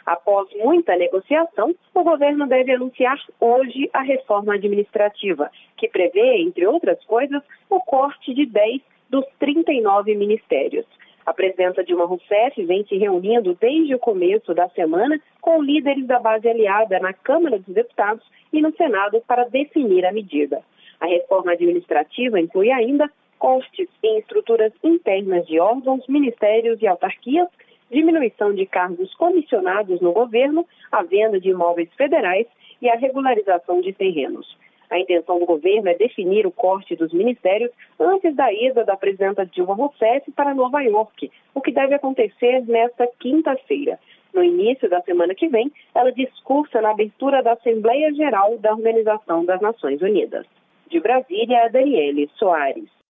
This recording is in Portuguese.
Após muita negociação, o governo deve anunciar hoje a reforma administrativa, que prevê, entre outras coisas, o corte de 10 dos 39 ministérios. A presidenta Dilma Rousseff vem se reunindo desde o começo da semana com líderes da base aliada na Câmara dos Deputados e no Senado para definir a medida. A reforma administrativa inclui ainda cortes em estruturas internas de órgãos, ministérios e autarquias, diminuição de cargos comissionados no governo, a venda de imóveis federais e a regularização de terrenos. A intenção do governo é definir o corte dos ministérios antes da ida da presidenta Dilma Rousseff para Nova York, o que deve acontecer nesta quinta-feira. No início da semana que vem, ela discursa na abertura da Assembleia Geral da Organização das Nações Unidas. De Brasília, Daniele Soares.